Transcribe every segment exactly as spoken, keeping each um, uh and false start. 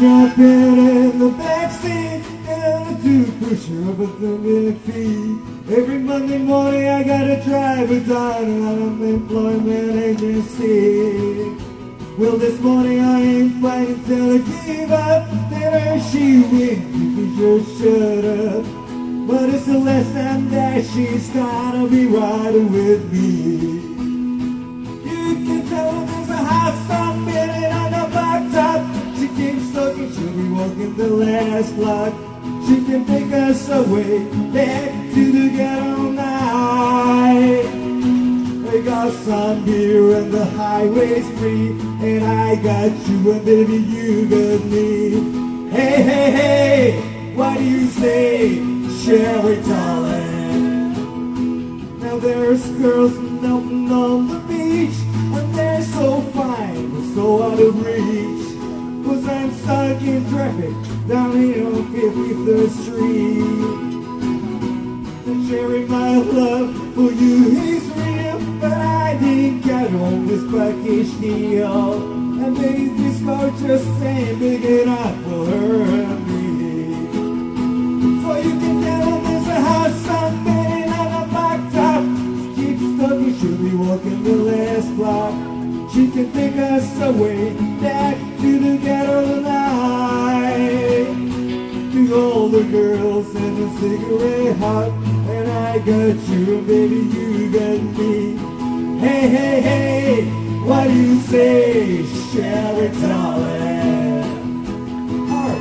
jumping in the backseat and a two-pusher of a thumbing feet. Every Monday morning I gotta drive her down an unemployment agency. Well, this morning I ain't fighting till I give up. Then her she winked, you can just shut up. But it's the last time that she's gonna be riding with me. You can tell her there's a hot sun minute on the blacktop. She keeps talking, she'll be walking the last block. She can take us away back to the ghetto night. We got some beer and the highway's free, and I got you and baby you got me. Hey, hey, hey, what do you say, Sherry darling? Now there's girls melting on the beach, and they're so fine, but so out of reach. Cause I'm stuck in traffic down here on fifty-third street. And Sherry, my love for you is real, but I didn't get on this package deal. And maybe this car just ain't big enough for her and me. So you can tell her there's a hot sun burning on the blacktop. She keeps talking, she'll be walking the last block. She can take us away back to the ghetto tonight. To all the girls and the cigarette hot, and I got you, baby, you got me. Hey, hey, hey, what do you say, Sherry darling? Heart.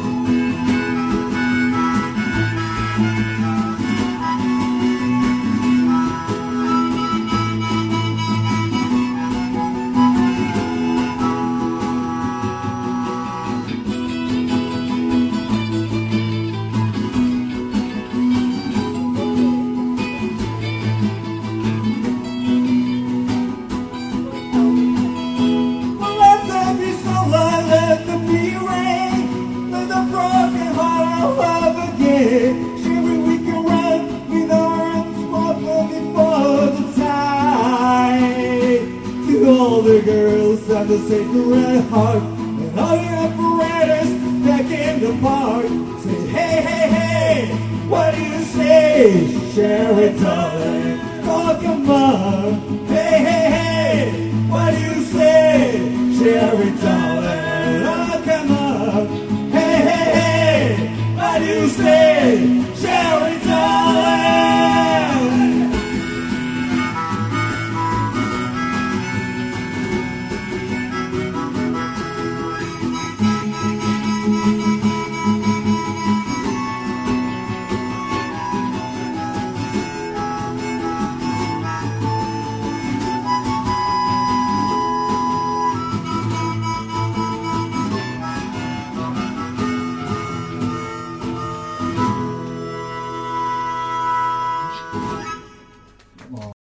Sherry, we can run with our arms open before the tide. To all the girls and the cigarette heart, and all your apparatus back in the park, say, hey, hey, hey, what do you say, Sherry darling? Oh, come on. Hey, hey, hey, what do you say, Sherry darling? Oh, come on. Hey, hey, hey, what do you say?